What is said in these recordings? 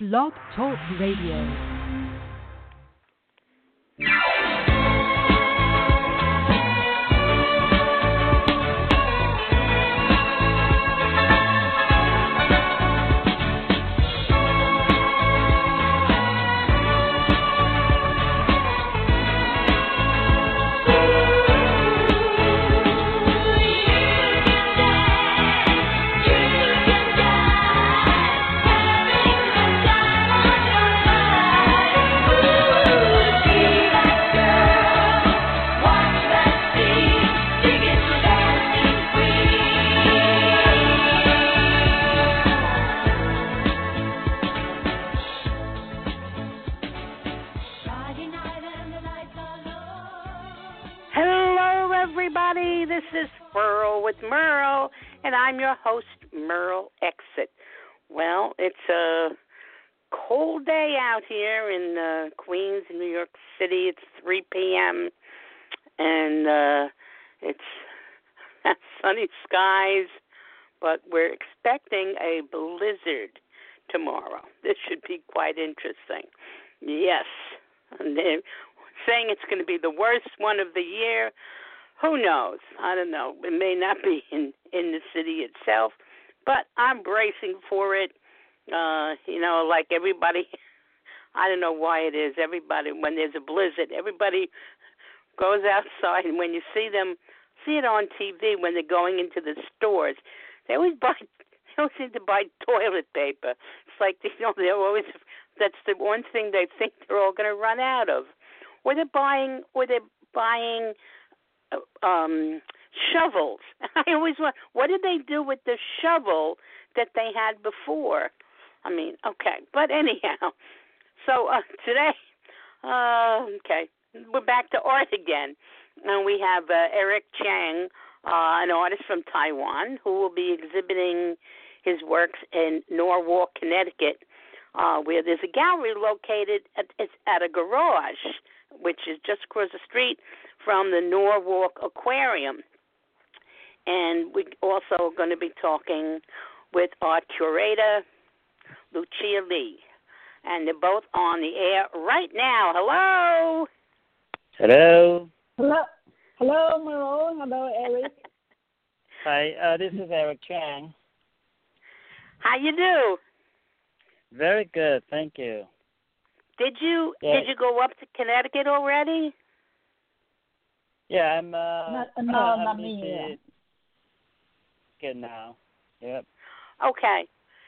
Blog Talk Radio. I'm your host, Merle Exit. Well, it's a cold day out here in Queens, New York City. It's 3 p.m. and it's sunny skies, but we're expecting a blizzard tomorrow. This should be quite interesting. Yes, and they're saying it's going to be the worst one of the year. Who knows? I don't know. It may not be in the city itself, but I'm bracing for it. Like everybody, I don't know why it is. Everybody, when there's a blizzard, everybody goes outside, and when you see it on TV when they're going into the stores, they always seem to buy toilet paper. It's like, they're always, that's the one thing they think they're all going to run out of. Or they're buying shovels. I always wonder, what did they do with the shovel that they had before? I mean, okay. But anyhow, so today, we're back to art again. And we have Eric Chang, an artist from Taiwan, who will be exhibiting his works in Norwalk, Connecticut, where there's a gallery located at a garage, which is just across the street from the Norwalk Aquarium. And we're also going to be talking with art curator Lucia Lee. And they're both on the air right now. Hello. Hello. Hello. Hello, Merle. Hello, Eric. Hi, this is Eric Chang. How you do? Very good, thank you. Did you go up to Connecticut already? Yeah, I'm not me. Good now. Yep. Okay.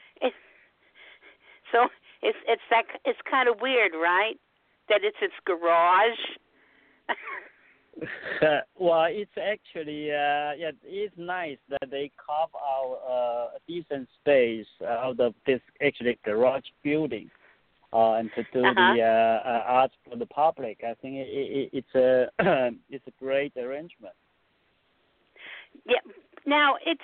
It's kind of weird, right? That it's its garage. Well, it's actually it's nice that they carve out a decent space out of this actually garage building. And to do the art for the public, I think it's a great arrangement. Yeah. Now it's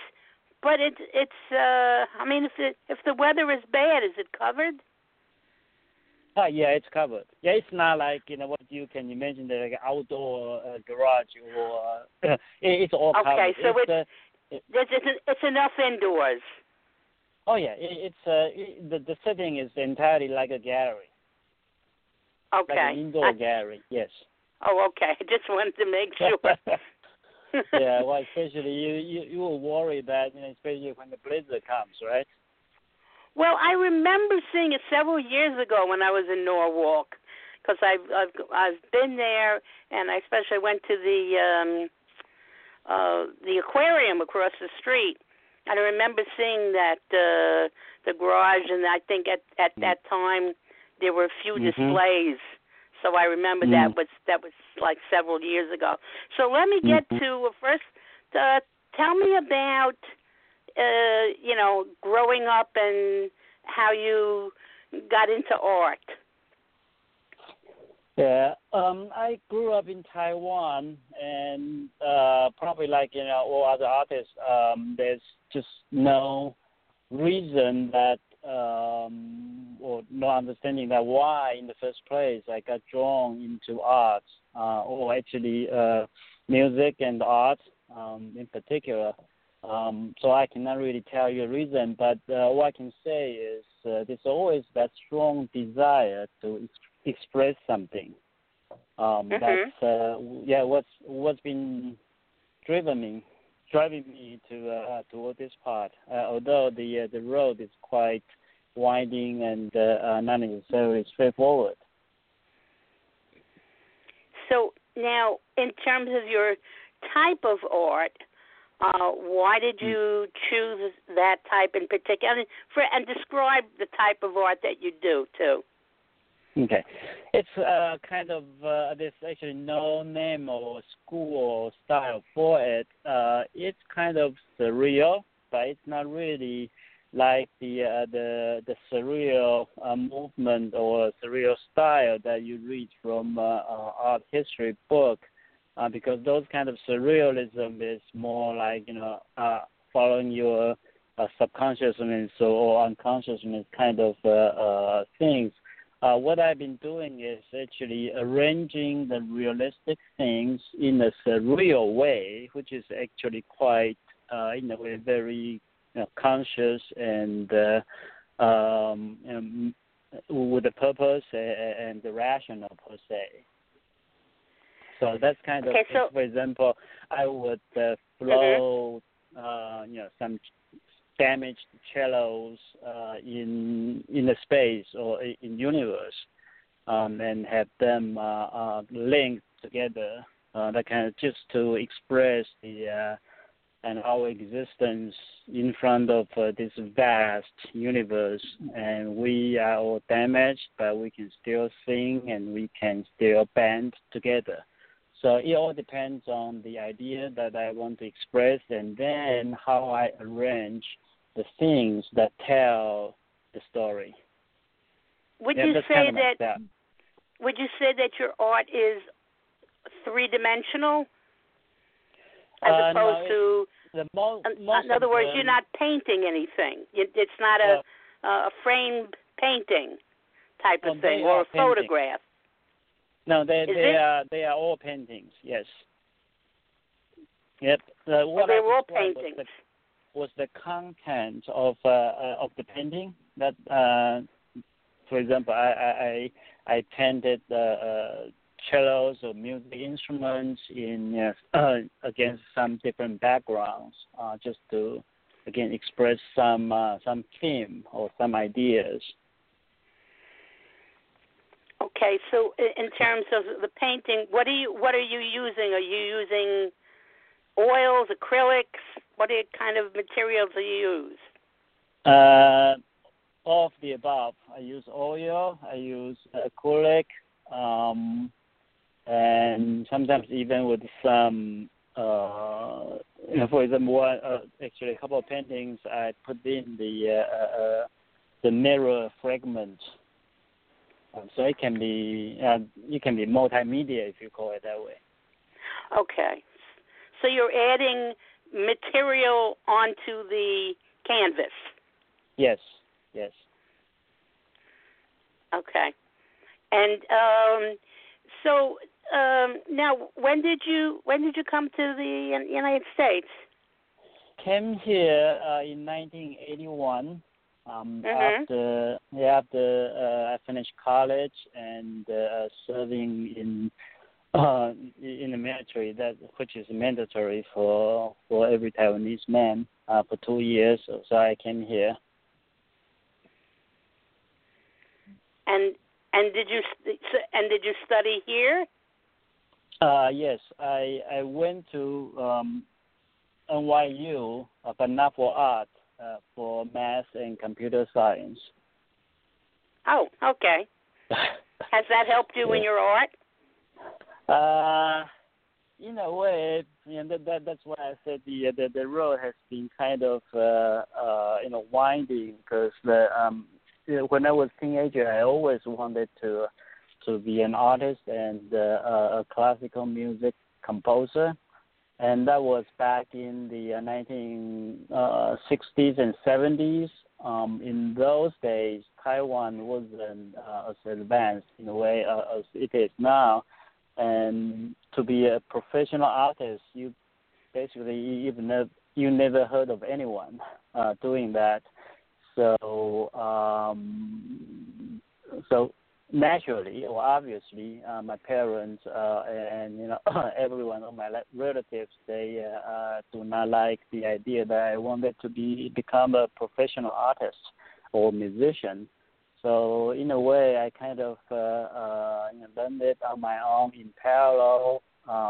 I mean, if the weather is bad, is it covered? Yeah, it's covered. Yeah, it's not like what you can imagine, like outdoor garage or it's all covered. Okay, so it's enough indoors. Oh yeah, the setting is entirely like a gallery. Okay. Like an indoor gallery, yes. Oh, okay. I just wanted to make sure. Yeah, well, especially you will worry that, especially when the blizzard comes, right? Well, I remember seeing it several years ago when I was in Norwalk, because I've been there, and I especially went to the aquarium across the street. And I remember seeing that the garage, and I think at that time there were a few displays. So I remember that was like several years ago. So let me get to first. Tell me about growing up and how you got into art. Yeah, I grew up in Taiwan, and probably like all other artists, there's just no reason that or no understanding that why in the first place I got drawn into art, or actually music and art in particular. So I cannot really tell you a reason, but what I can say is there's always that strong desire to express something. That's what's been driving me to toward this part. Although the road is quite winding and not necessarily straightforward. So now, in terms of your type of art, why did you choose that type in particular? And describe the type of art that you do too. Okay, it's kind of there's actually no name or school or style for it. It's kind of surreal, but it's not really like the surreal movement or surreal style that you read from art history book, because those kind of surrealism is more like following your subconsciousness or unconsciousness kind of things. What I've been doing is actually arranging the realistic things in a surreal way, which is actually quite, in a way, very conscious and with a purpose and the rational per se. So that's kind of, for example, I would flow, some damaged cellos in the space or in universe, and have them linked together. That kind of just to express our existence in front of this vast universe, and we are all damaged, but we can still sing and we can still band together. So it all depends on the idea that I want to express, and then how I arrange the things that tell the story. Would you say that your art is three-dimensional, as opposed to? In other words, you're not painting anything. It's not a framed painting type of thing, or a photograph. No, they are all paintings. Yes. Yep. They're all paintings. Was the content of the painting that, for example, I painted cellos or music instruments in against some different backgrounds, just to again express some theme or some ideas. Okay, so in terms of the painting, what are you using? Are you using oils, acrylics? What kind of materials do you use? All of the above. I use oil, I use acrylic, and sometimes even with some, for example, actually a couple of paintings I put in the mirror fragment. So it can be multimedia, if you call it that way. Okay. So you're adding material onto the canvas. Yes. Okay. And now, when did you come to the United States? Came here in 1981. After I finished college and serving in the military, which is mandatory for every Taiwanese man, for 2 years. So I came here. And did you study here? Yes, I went to NYU, but not for art, for math and computer science. Oh, okay. Has that helped you in your art? In a way, that's why I said the road has been kind of winding, because when I was a teenager, I always wanted to be an artist and a classical music composer, and that was back in the 1960s and 70s. In those days, Taiwan wasn't as advanced in a way as it is now, and to be a professional artist, you basically you never heard of anyone doing that. So naturally or obviously, my parents and everyone of my relatives, they do not like the idea that I wanted to become a professional artist or musician. So in a way, I kind of learned it on my own in parallel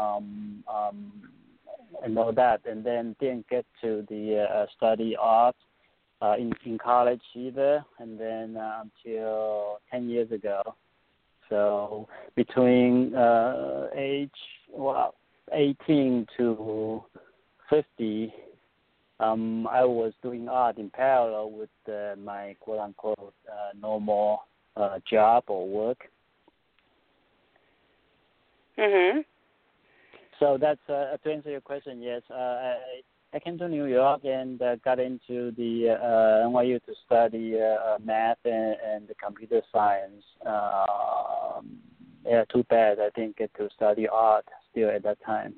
and all that, and then didn't get to the study art in college either, and then until 10 years ago. So between age 18 to 50, I was doing art in parallel with my quote-unquote normal job or work. Mhm. So that's to answer your question. Yes, I came to New York and got into the NYU to study math and the computer science. Yeah, too bad I didn't get to study art still at that time.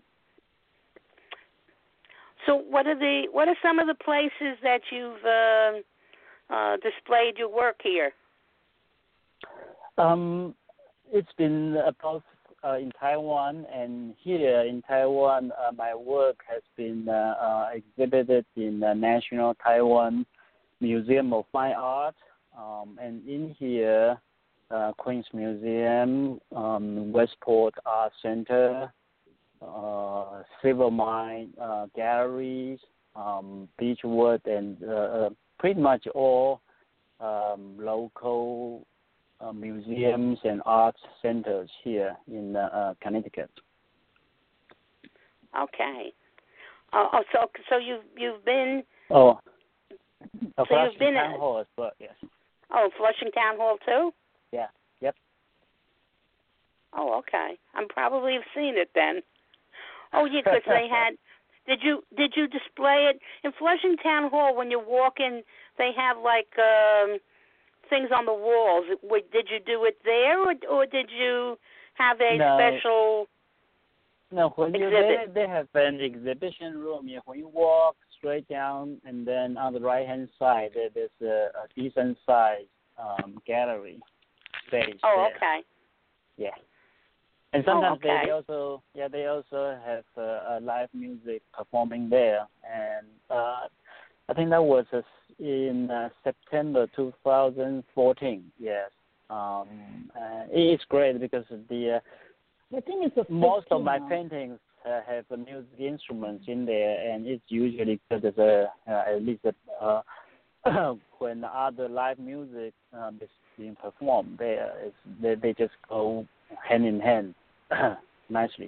So what are some of the places that you've displayed your work here? It's been both in Taiwan and here in Taiwan. My work has been exhibited in the National Taiwan Museum of Fine Art, and in here, Queens Museum, Westport Art Center, Silver Mine Galleries, Beechwood, and pretty much all local museums and arts centers here in Connecticut. Okay. So you've been. Oh. So you've been Town Hall as well, yes. Oh, Flushing Town Hall too? Yeah. Yep. Oh, okay. I'm probably have seen it then. Oh, yeah, because they had. Did you display it in Flushing Town Hall when you walk in? They have like things on the walls. Did you do it there, or did you have a special? No, when exhibit? they have an exhibition room. Yeah, when you walk straight down, and then on the right-hand side, there's a decent-sized gallery space. Oh, there. okay. Yeah, and sometimes okay. they also have live music performing there, and I think that was in September 2014. Yes, it's great because I think it's most of my paintings have music instruments in there, and it's usually good as at least when other live music is being performed, they just go hand in hand nicely.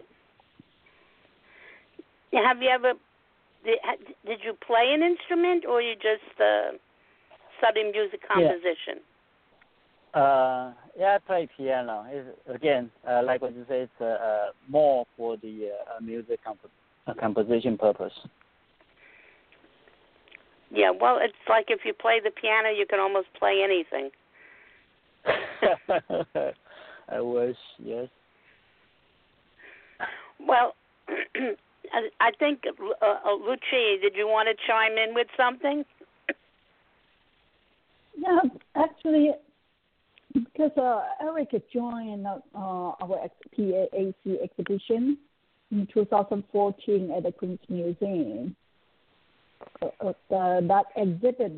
Yeah, have you ever did you play an instrument, or you just study music composition? Yeah, I play piano. Again, like what you say, it's more for the music composition purpose. Yeah, well, it's like if you play the piano, you can almost play anything. I wish, yes. Well, I think, Lucia, did you want to chime in with something? Yeah, actually, because Eric joined our PAAC exhibition in 2014 at the Queens Museum. That exhibit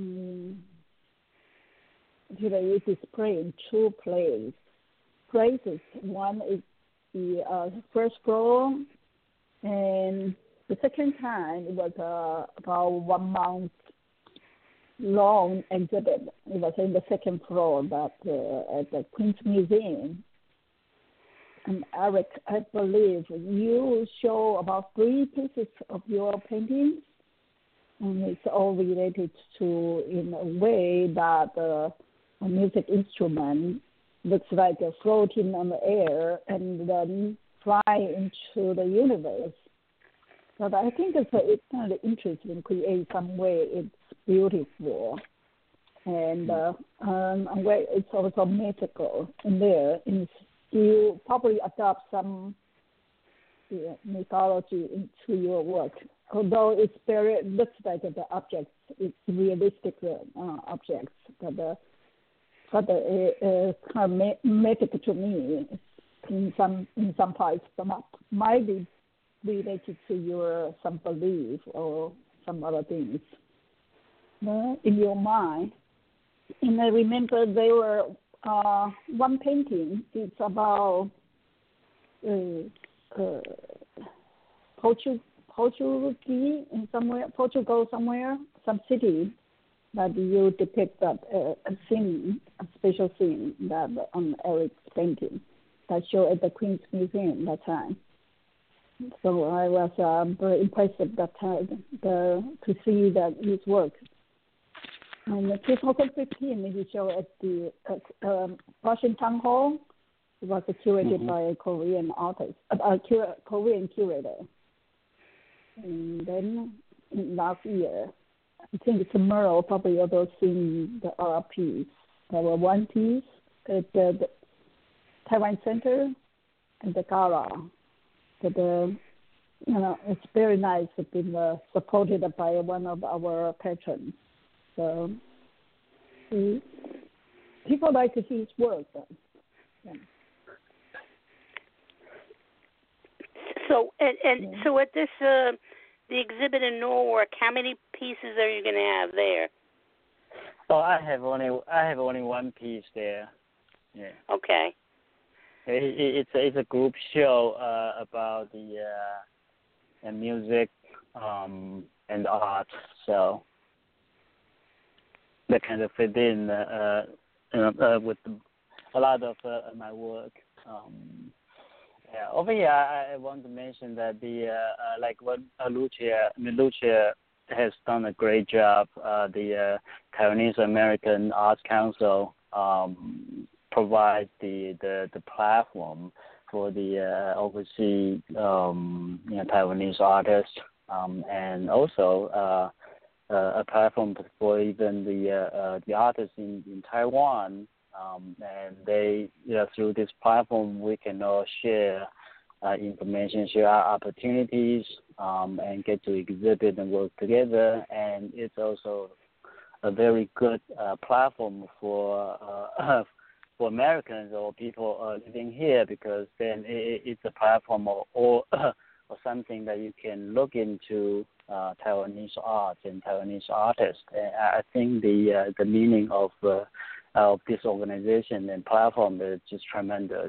today is displayed in two places. One is the first floor, and the second time it was about 1 month long exhibit. It was in the second floor, but at the Queens Museum. And Eric, I believe you show about 3 pieces of your paintings, and it's all related to, in a way, that a music instrument looks like floating on the air and then fly into the universe. But I think it's kind of interesting, create some way it's beautiful, and it's also mythical in there, and you probably adopt some the mythology into your work. Although it looks like the objects, it's realistic objects, but it's kind of mythic to me in some parts. Some might be related to your some belief or some other things in your mind. And I remember there were one painting. It's about Portugal somewhere, some city that you depict that a special scene that on Eric's painting that showed at the Queen's Museum that time. So I was very impressed at that time to see that his work. And in 2015, he showed at the Washington Hall. It was curated by a Korean artist, Korean curator. And then last year, I think tomorrow probably also seen the art piece. There were one piece at the Taiwan Center and the Gala. But it's very nice. It's been supported by one of our patrons. So people like to see his work. Yeah. So so at this the exhibit in Norwalk, how many pieces are you going to have there? Oh, I have only one piece there. Yeah. Okay. It's a group show about the music and art, so that kind of fit in with a lot of my work. Over here, I want to mention that like what Lucia has done a great job. The Taiwanese American Arts Council provides the platform for the overseas Taiwanese artists, and also a platform for even the artists in Taiwan. And they, through this platform, we can all share information, share our opportunities, and get to exhibit and work together. And it's also a very good platform for Americans or people living here, because then it's a platform or something that you can look into Taiwanese art and Taiwanese artists. And I think the meaning of this organization and platform is just tremendous.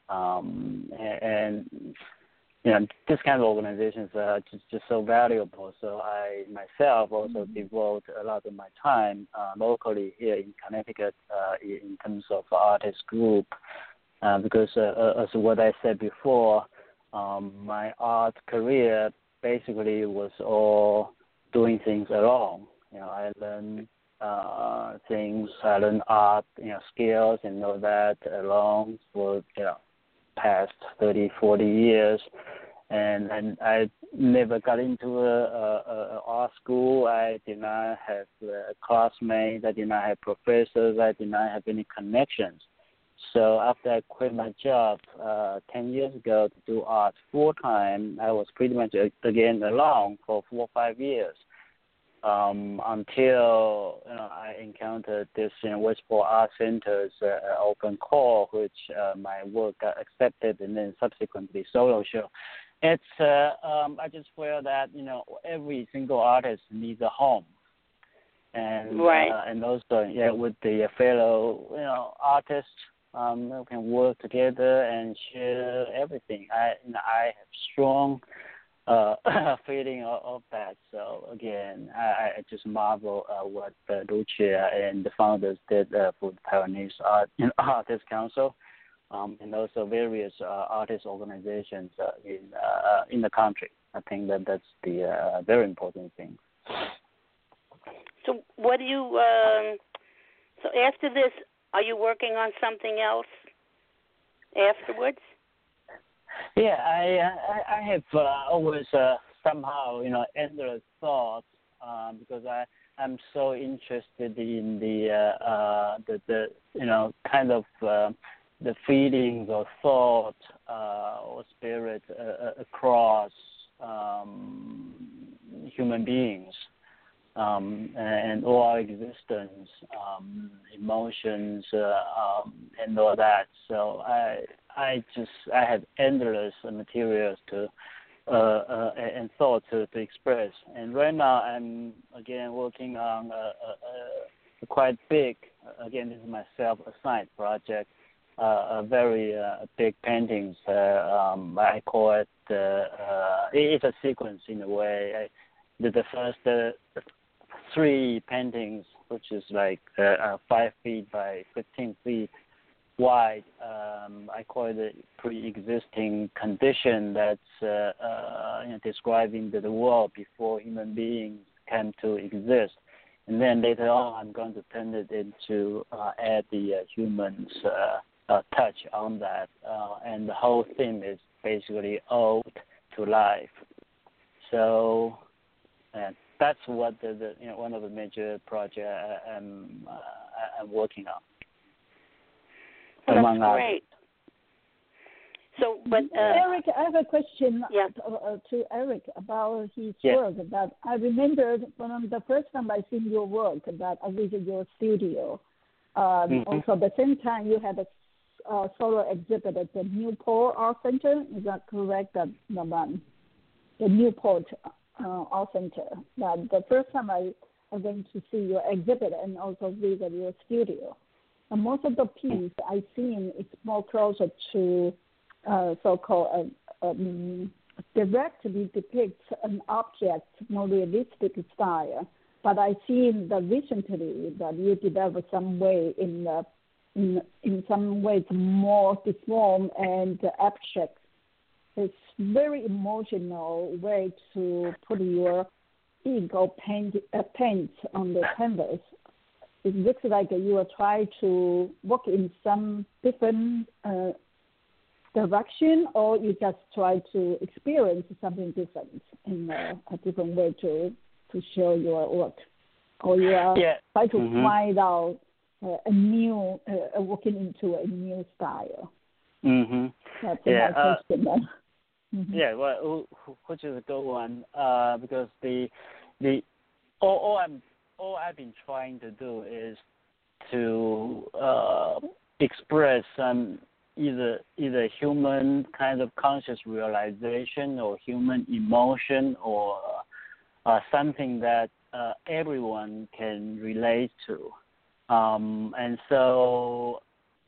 And this kind of organizations are just so valuable. So I myself also devote a lot of my time locally here in Connecticut in terms of artist group, because as what I said before, my art career basically was all doing things alone. I learned things, I learned art, skills and all that alone for past 30, 40 years. And I never got into a art school. I did not have classmates. I did not have professors. I did not have any connections. So after I quit my job 10 years ago to do art full time, I was pretty much again alone for 4 or 5 years. Until I encountered this Westport Art Center's open call, which my work got accepted, and then subsequently solo show. It's I just feel that every single artist needs a home, and right. And also with the fellow artists, we can work together and share everything. I have strong feeling of that. So again, I just marvel what Lucia and the founders did for the Taiwanese Artists Council, and also various artist organizations in the country. I think that's the very important thing. So what do you? So after this, are you working on something else afterwards? Yeah, I have always somehow endless thoughts because I'm so interested in the kind of the feelings or thought or spirit across human beings and all our existence, emotions, and all that. So I had endless materials to and thought to express. And right now I'm again working on a quite big, again this is my self-assigned project, a very big paintings. I call it it's a sequence in a way. The first 3 paintings, which is like 5 feet by 15 feet wide. I call it a pre-existing condition that's describing the world before human beings came to exist. And then later on, I'm going to turn it into add the human's touch on that. And the whole theme is basically ode to life. So that's what the one of the major projects I'm working on. Well, that's great. So, but Eric, I have a question yeah. To Eric about his yeah. work. That I remembered from the first time I seen your work that I visited your studio. Also, at the same time, you had a solo exhibit at the Newport Art Center. Is that correct? The Newport Art Center. That the first time I went to see your exhibit and also visit your studio. And most of the piece I seen is more closer to so-called directly depicts an object, more realistic style. But I seen that recently that you developed some way in some ways more deformed and abstract. It's very emotional way to put your ink or paint on the canvas. It looks like you are trying to work in some different direction, or you just try to experience something different in a different way to show your work, or you are try to find out a new working into a new style. That's my question. Yeah, well, which is a good one because all I've been trying to do is to express some either human kind of conscious realization or human emotion or something that everyone can relate to. And so,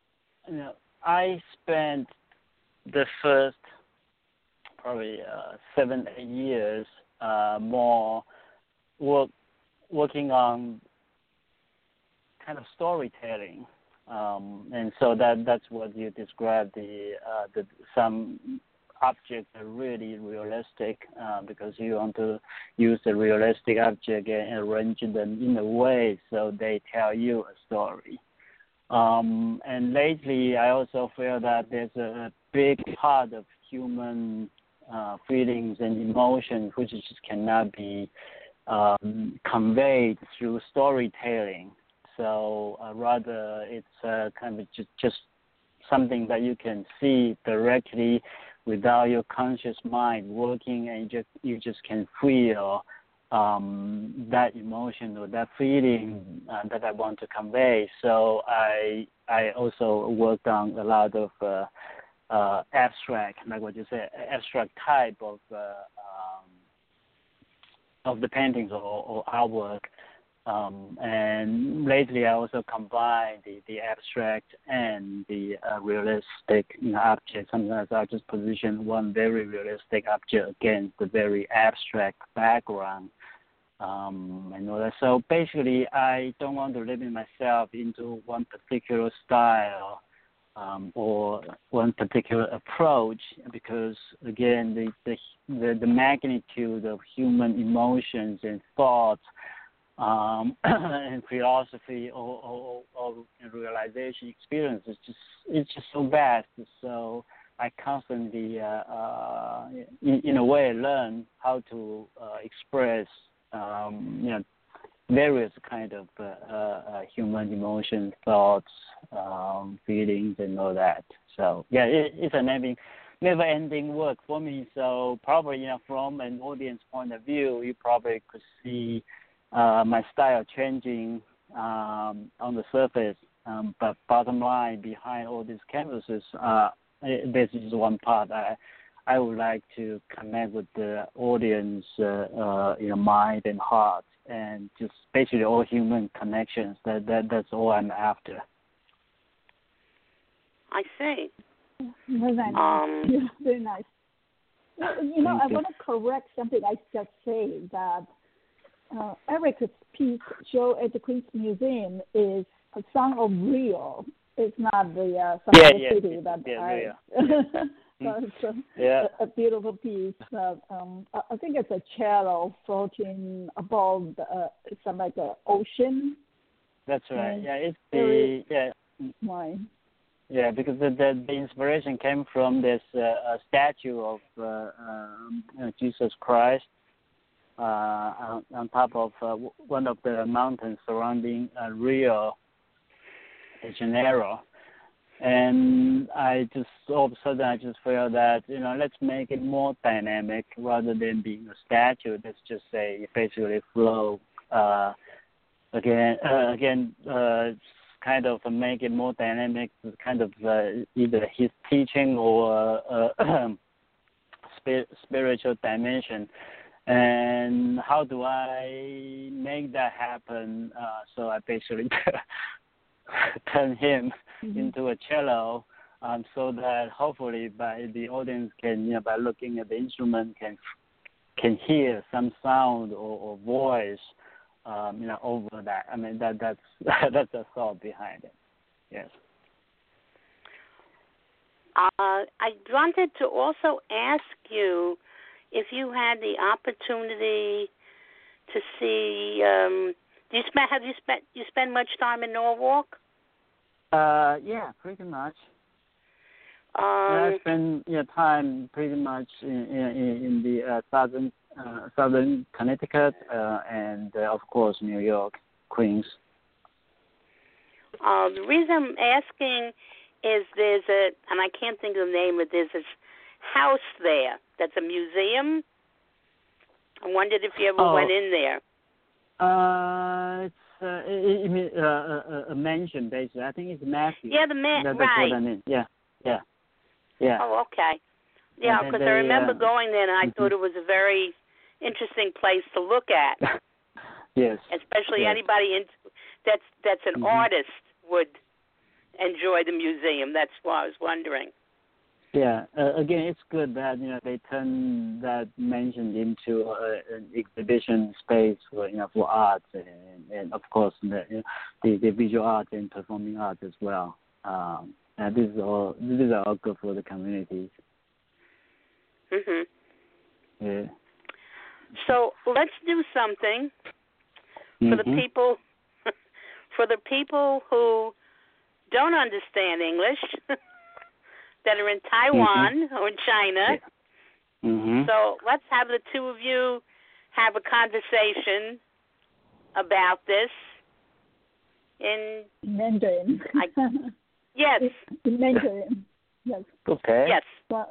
I spent the first probably 7-8 years more working on kind of storytelling, and so that's what you described. Some objects are really realistic because you want to use the realistic object and arrange them in a way so they tell you a story. And lately, I also feel that there's a big part of human feelings and emotions which just cannot be conveyed through storytelling. So rather, it's kind of just something that you can see directly without your conscious mind working, and you just can feel that emotion or that feeling that I want to convey. So I also worked on a lot of abstract, like what you said, abstract type of the paintings or artwork. And lately I also combine the abstract and the realistic object. Sometimes I just position one very realistic object against the very abstract background. And all that. So basically, I don't want to limit myself into one particular style or one particular approach, because again, the magnitude of human emotions and thoughts and philosophy or realization experience it's just so vast. So I constantly, in a way, learn how to express, various kind of human emotions, thoughts, feelings, and all that. So yeah, it's a never-ending work for me. So probably, from an audience point of view, you probably could see my style changing on the surface. But bottom line, behind all these canvases, this is one part. I would like to connect with the audience, mind and heart, and just basically all human connections. That's all I'm after. I see. Very nice. Yeah, very nice. I want to correct something I just said, that Eric's piece show at the Queen's Museum is a Song of Rio. It's not the Song of the City that it's a beautiful piece. I think it's a cello floating above some like the ocean. That's right. And it's Why? Yeah, because the inspiration came from this statue of Jesus Christ on top of one of the mountains surrounding Rio de Janeiro. And I just all of a sudden I just felt that let's make it more dynamic rather than being a statue. Let's just say basically flow kind of make it more dynamic, kind of either his teaching or spiritual dimension. And how do I make that happen? So I basically turn him into a cello, so that hopefully by the audience can, by looking at the instrument, can hear some sound or voice, over that. I mean, that's the thought behind it. Yes. I wanted to also ask you if you had the opportunity to see. Have you spent much time in Norwalk? Yeah, pretty much. I spent time pretty much in the southern Connecticut and of course New York, Queens. The reason I'm asking is and I can't think of the name of this house there that's a museum. I wondered if you ever went in there. It's a mansion, basically. I think it's Matthew. Yeah, the mansion. Right. That's what I mean. Yeah. Oh, okay. Yeah, because I remember going there, and I thought it was a very interesting place to look at. Yes. Especially anybody that's an artist would enjoy the museum. That's why I was wondering. Yeah. Again, it's good that they turn that mansion into an exhibition space for art and of course the visual art and performing art as well. And this is all good for the communities. Mhm. Yeah. So let's do something for the people. For the people who don't understand English, that are in Taiwan or in China. Yeah. Mm-hmm. So let's have the two of you have a conversation about this in Mandarin. Yes. In Mandarin. Yes. Okay. Yes.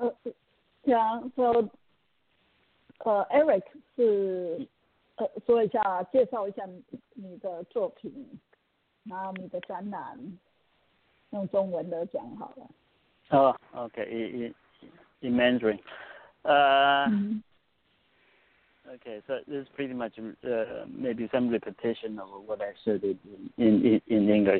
So Eric 说一下，介绍一下你的作品，然后你的展览，用中文的讲好了。 Oh, okay. In Mandarin. Okay, so this is pretty much maybe some repetition of what I said in English.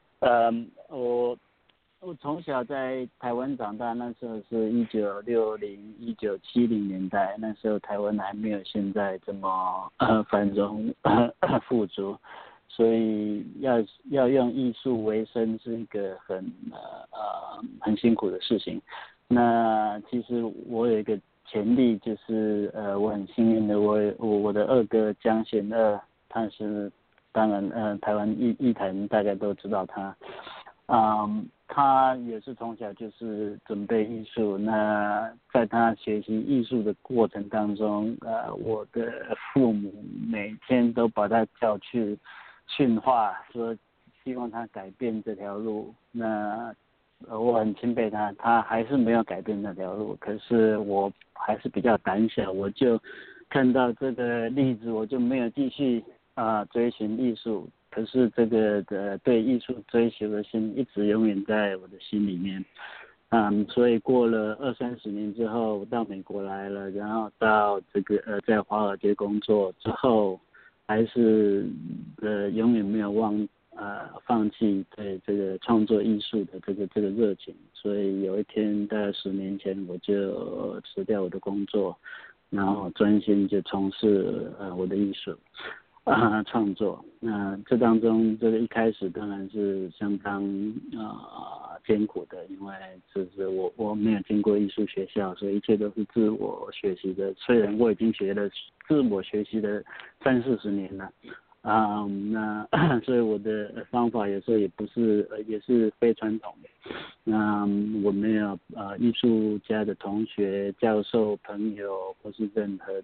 我从小在台湾长大，那时候是1960、1970年代，那时候台湾还没有现在这么繁荣富足，所以要用艺术为生是一个很辛苦的事情。那其实我有一个潜力，就是我很幸运的，我的二哥江贤二，他是当然台湾艺坛大家都知道他。 他也是从小就是准备艺术。那在他学习艺术的过程当中，我的父母每天都把他叫去训话，说希望他改变这条路。那我很钦佩他，他还是没有改变那条路。可是我还是比较胆小，我就看到这个例子，我就没有继续追寻艺术。可是这个对艺术追求的心一直永远在我的心里面。所以过了20-30年之后到美国来了，然后到这个在华尔街工作之后，还是永远没有放弃对这个创作艺术的这个热情。所以有一天大概10年前，我就辞掉我的工作，然后专心就从事我的艺术创作。那这当中这个一开始当然是相当艰苦的，因为就是我没有经过艺术学校，所以一切都是自我学习的。虽然我已经自我学习了30-40年了，那所以我的方法有时候也不是也是非传统的。我没有艺术家的同学、教授、朋友或是任何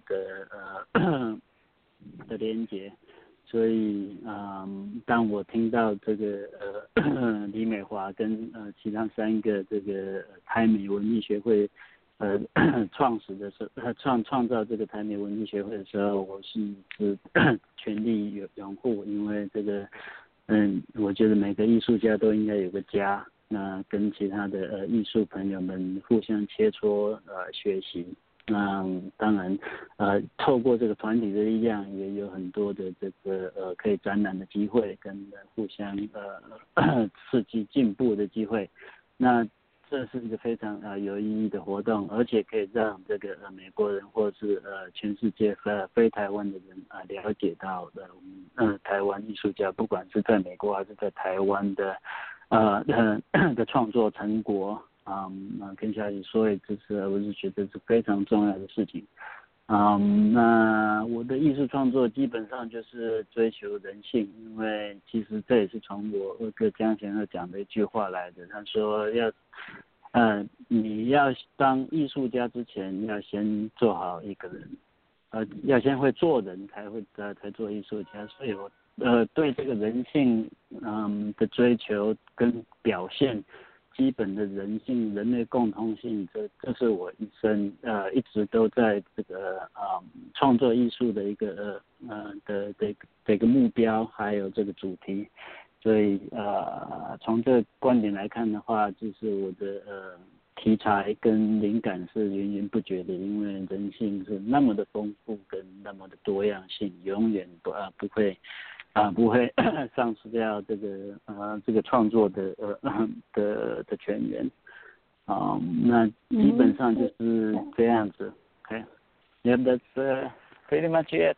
的连结。所以当我听到这个李美华跟其他3个这个台美文艺学会创始的时候，创造这个台美文艺学会的时候，我是全力拥护。因为这个我觉得每个艺术家都应该有个家，那跟其他的艺术朋友们互相切磋学习。当然透过这个团体的力量，也有很多的这个可以展览的机会，跟互相刺激进步的机会。那这是一个非常有意义的活动，而且可以让这个美国人或是全世界非台湾的人了解到台湾艺术家，不管是在美国还是在台湾的创作成果。跟小姐说，我是觉得是非常重要的事情。那我的艺术创作基本上就是追求人性，因为其实这也是从我二哥江贤二讲的一句话来的。他说你要当艺术家之前，要先做好一个人，要先会做人才做艺术家。所以我对这个人性的追求跟表现。基本的人性、人类共通性，这是我一生一直都在这个创作艺术的一个的一个目标，还有这个主题。所以从这个观点来看的话，就是我的题材跟灵感是源源不绝的，因为人性是那么的丰富跟那么的多样性，永远不会丧失掉这个创作的泉源。那基本上就是这样子。Okay. Yeah, that's pretty much it.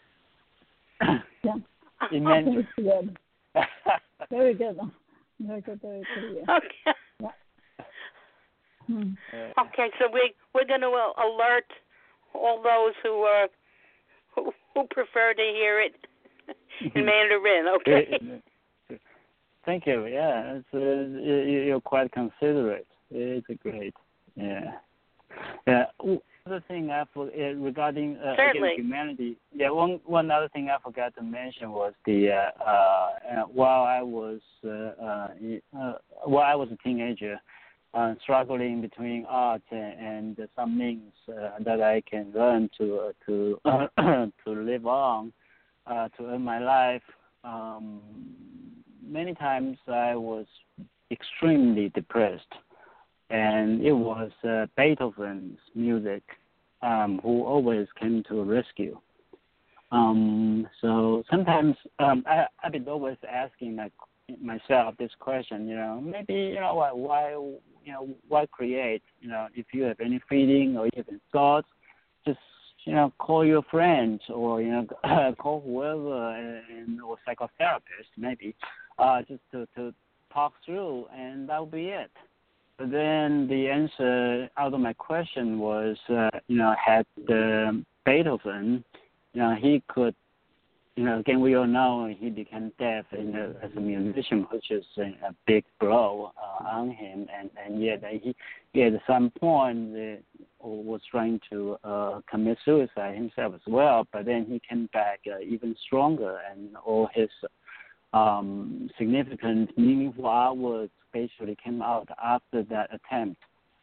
Yeah. Imagine. Good. Very good. Very good. Very clear. Okay. Yeah. Okay, so we're going to alert all those who prefer to hear it in Mandarin. Okay. Thank you. Yeah, you're quite considerate. It's great. Yeah. Yeah. Other thing regarding again, humanity. Yeah. One other thing I forgot to mention was while I was a teenager, struggling between art and some means that I can learn to live on, to earn my life. Many times I was extremely depressed, and it was Beethoven's music who always came to rescue. So sometimes I've been always asking myself this question, maybe why create? If you have any feeling or you have any thoughts, just call your friends or call whoever or psychotherapist maybe, just to talk through, and that'll be it. But then the answer out of my question was, had Beethoven, he could again, we all know he became deaf as a musician, which is a big blow on him. And yet he at some point was trying to commit suicide himself as well. But then he came back even stronger, and all his significant, meaningful artwork basically came out after that attempt.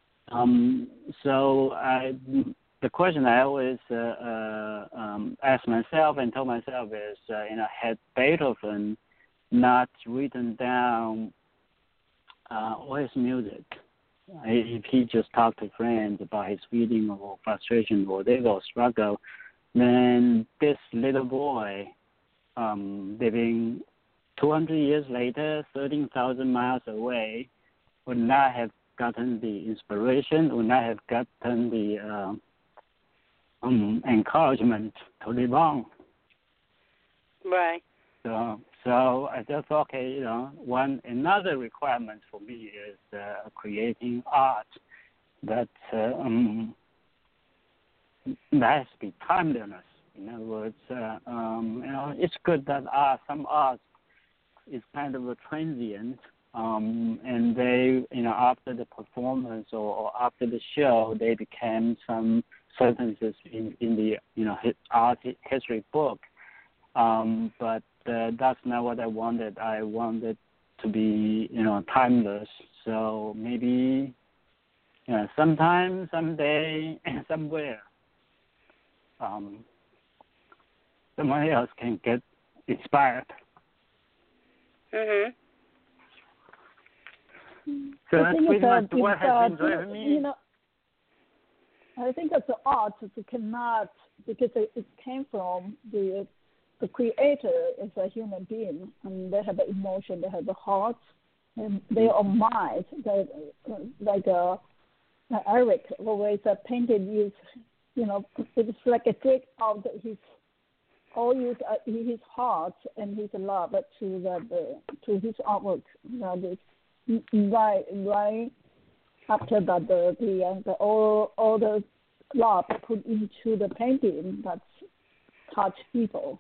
The question I always ask myself and tell myself is, had Beethoven not written down all his music, if he just talked to friends about his feeling or frustration or whatever or struggle, then this little boy living 200 years later, 13,000 miles away, would not have gotten the inspiration, would not have gotten the encouragement to live on. Right. So I just thought, okay, another requirement for me is creating art that has to be timeless. In other words, it's good that some art is kind of a transient, and they, after the performance or after the show, they became some sentences in the art history book. But that's not what I wanted. I wanted to be timeless. So maybe sometime, someday, somewhere, someone else can get inspired. Mhm. So that's pretty much what has been driving me. I think that the art cannot, because it came from the creator is a human being, and they have an emotion, they have a heart, and they are minds. Like Eric always painted use, it's like a take out his heart and his love to his artwork. Right after that, all the love put into the painting that touch people.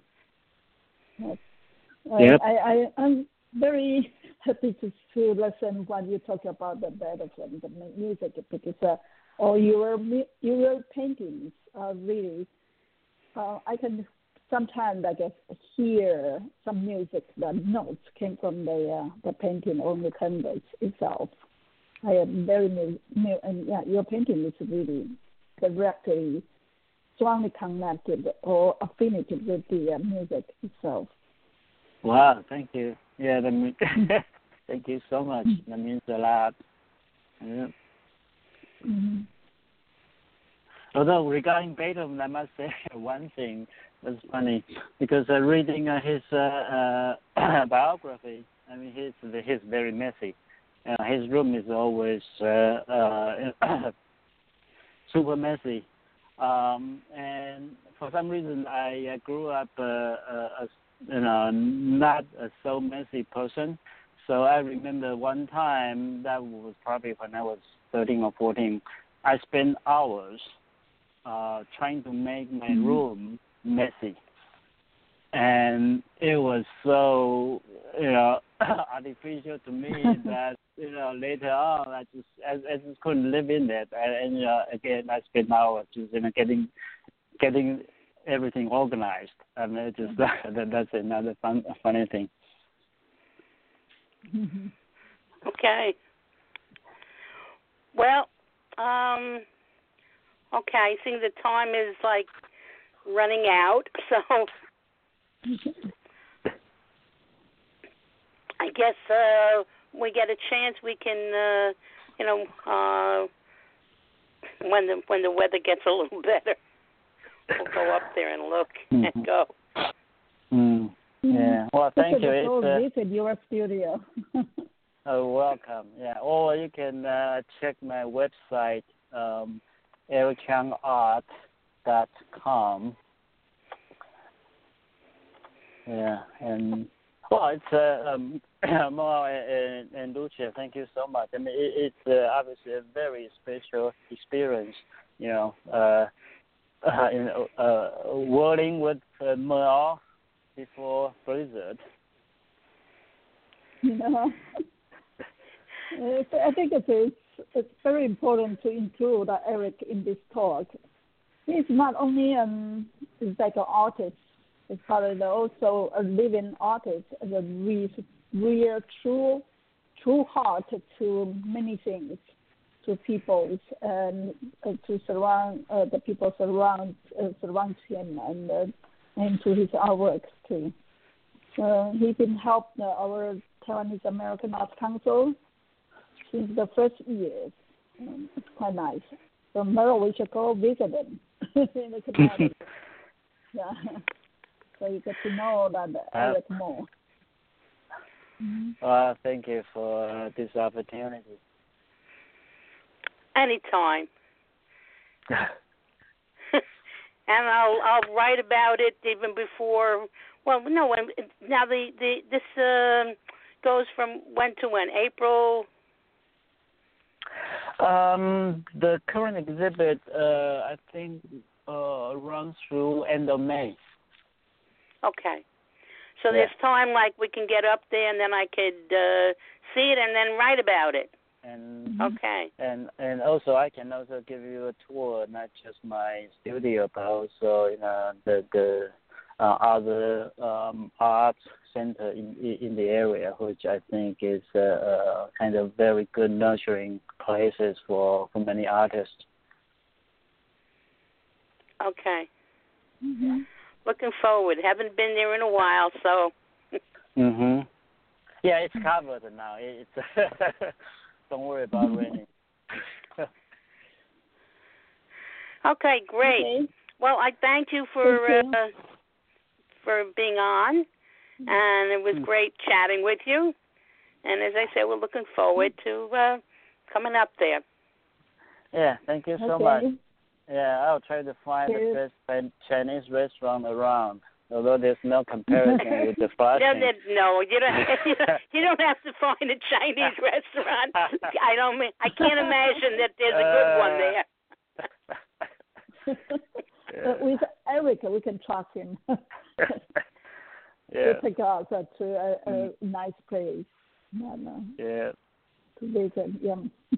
Yep. I'm very happy to listen when you talk about the Beethoven, the music, because all your paintings are really. I can sometimes, I guess, hear some music. The notes came from the painting on the canvas itself. I am very and your painting is really directly, strongly connected or affinity with the music itself. Wow, thank you. Yeah, thank you so much. That means a lot. Yeah. Mm-hmm. Although regarding Beethoven, I must say one thing that's funny, because reading his biography, I mean, he's very messy. His room is always super messy, and for some reason I grew up not a so messy person. So I remember one time, that was probably when I was 13 or 14, I spent hours trying to make my room messy, and it was so artificial to me that later on I just couldn't live in that, and again I spent hours just getting everything organized. I mean, it just that's another funny thing. Okay. Well, okay, I think the time is like running out, so I guess we get a chance we can, when the weather gets a little better, we'll go up there and look and go. Yeah. Well, thank you. Visit your studio. Oh, welcome. Yeah. Or you can check my website, ericchangart.com. Yeah, and it's Mo and Lucia, thank you so much. I mean, it's obviously a very special experience, working with Mo before blizzard. I think it's very important to include Eric in this talk. He's not only is like an artist, he's probably also a living artist, and a real true heart to many things, to people and to surround the people surround him and to his artwork too. He's been helping our Taiwanese American Arts Council since the first years. It's quite nice. So Merle, we should go visit him in the community. Yeah. So you get to know that Eric more. Well, thank you for this opportunity. Anytime. And I'll write about it even before. Well, no. Now this goes from when to when? April. The current exhibit, I think, runs through end of May. Okay. So there's time, like, we can get up there, and then I could see it and then write about it. And okay. And also, I can also give you a tour, not just my studio, but also the other arts center in the area, which I think is kind of very good nurturing places for many artists. Okay. Looking forward. Haven't been there in a while, so. Yeah, it's covered now. It's don't worry about raining. Okay, great. Okay. Well, I thank you for being on, and it was great chatting with you. And as I said, we're looking forward to coming up there. Yeah, thank you so much. Yeah, I'll try to find the best Chinese restaurant around. Although there's no comparison with the Flushing. No, you don't have to find a Chinese restaurant. I can't imagine that there's a good one there. With Eric, we can trust him. To take us to a nice place. Yeah. To visit. Yeah.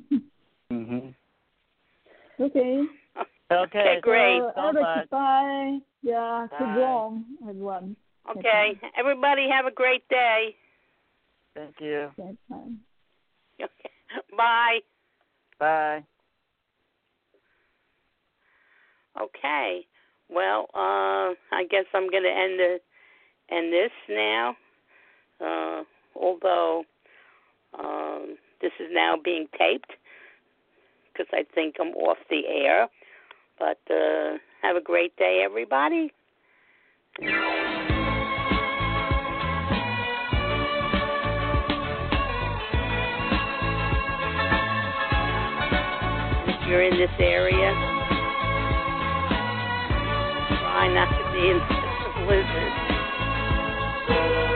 Okay. Okay, great. Eric, bye. Yeah, keep warm, everyone. Okay, everybody have a great day. Thank you. Okay, bye. Okay. Bye. Bye. Okay. Well, I guess I'm going to end this now. Although this is now being taped because I think I'm off the air. But have a great day, everybody. If you're in this area, try not to be in the blizzard.